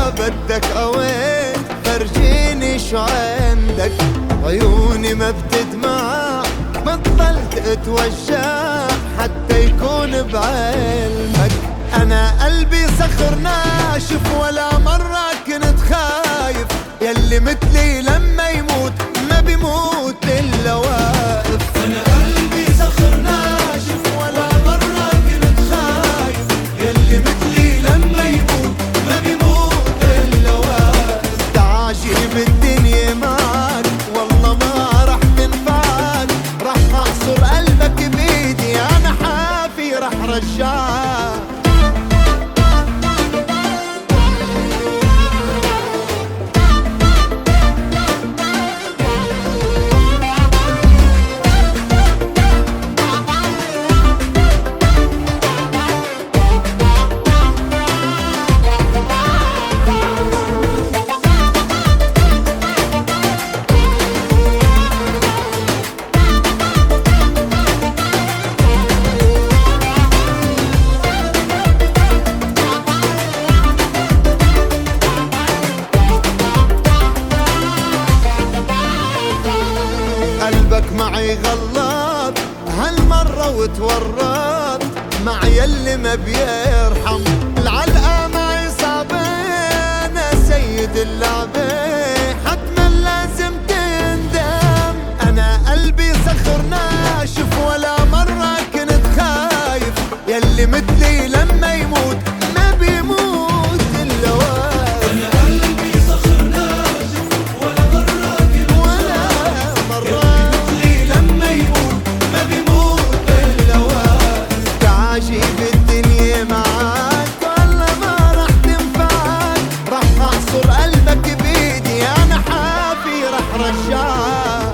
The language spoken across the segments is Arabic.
بدك اوين فرجيني شو عندك. عيوني ما بتدمع بطلت اتوجع حتى يكون بعلمك. انا قلبي صخر ناشف ولا مرة كنت خايف، يلي مثلي لما يموت ما بيموت الا واقف. انا قلبي صخر ناشف ولا مرة كنت خايف، يلي مثلي لما يموت ما بيموت الا واقف. تعجب الدنيا معك والله ما رح تنفعك، رح اعصر قلبك بايدي انا حافي رح رجعك. قلبك معي غلط هالمرة وتورط مع يلي ما بيرحم. العلقة معي صعبة أنا سيد اللعبة حتما لازم تندم. أنا قلبي صخر ناشف ولا مرة كنت خايف، يلي مثلي لما يموت ما بيموت إلا واقف. أنا قلبي صخر ناشف ولا مرة كنت ولا مرة عجيب الدنيا معاك والله ما رح تنفعك، رح اعصر قلبك بايدي انا حافي رح رجعك.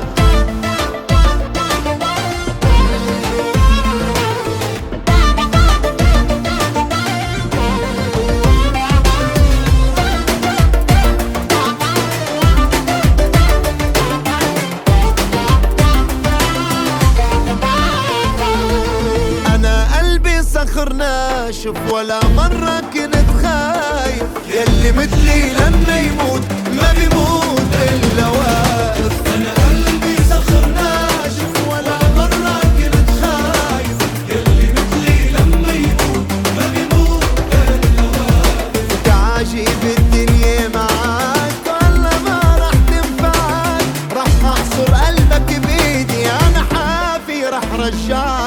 صخر ناشف ولا مرة كنت خايف، يلي مثلي لما يموت ما بيموت إلا واقف. أنا قلبي صخر ناشف ولا مرة كنت خايف، يلي مثلي لما يموت ما بيموت إلا واقف. تعجب الدنيا معاك والله ما رح تنفعك، رح أعصر قلبك بإيدي أنا حافي رح رجعك.